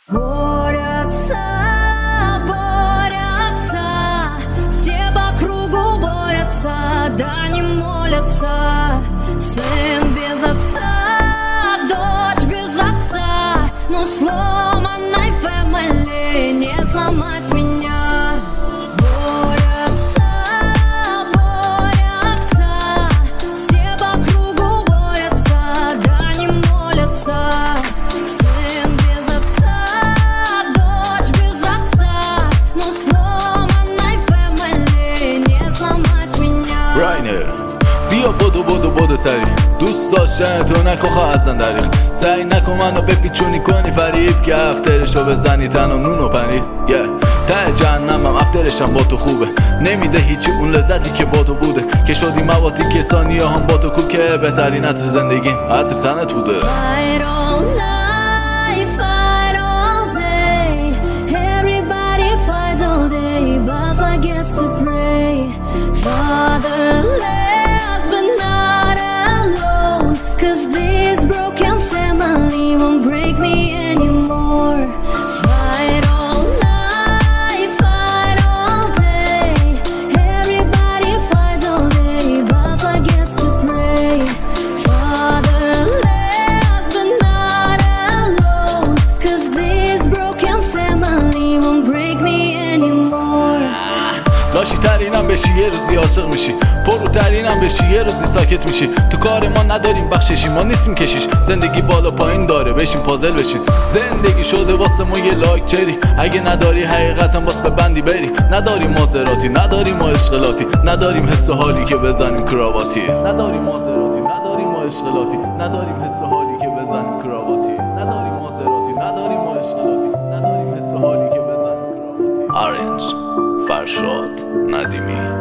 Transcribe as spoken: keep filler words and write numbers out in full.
Борются, борются, все по кругу борются, да не молятся. Сын без отца, дочь без отца, но сломанной фэмили не сломать меня. Борются, борются, все по кругу борются, да не молятся. Сын без отца, дочь без отца, но сломанной фэмили не сломать меня. راینر بیا بدو بدو بدو سری دوست داشتن تو نکن خواهد زن دریخ سعی نکن منو بپیچونی کنی فریب که افترشو بزنی تن و نون و پنیر yeah. ته جهنمم افترشم با تو خوبه نمیده هیچی اون لذتی که با تو بوده که شدی مواتی که ثانیه هم با تو کو که بهترین عطر زندگیم عطر تنت بوده. Fight all night, fight all day. Everybody fights all day, but forgets to pray. Fatherless, but not alone, 'cause this broken family won't break me anymore. Fight all night, fight all day. Everybody fights all day, but forgets to pray. Fatherless, but not alone, 'cause this broken family won't break me anymore. لاشی ترینم بشی یه روزی عاشق میشی پرو ترینم بشی یه روزی ساکت میشی تو کار ما نداریم بخششی ما نیستیم کشیش زندگی بالا پایین داره بشین پازل بشین زندگی شده واسه ما یه لاکچری اگه نداری حقیقتا باس به بندی بری نداریم مازراتی نداریم ما اشغالاتی نداریم حس و حالی که بزنیم کراواتی نداریم مازراتی نداریم ما اشغالاتی نداریم حس و حالی که بزنیم کراواتی نداریم مازراتی نداریم ما اشغالاتی نداریم حس و حالی که بزنیم کراواتی. آرنج فرشاد ندیمی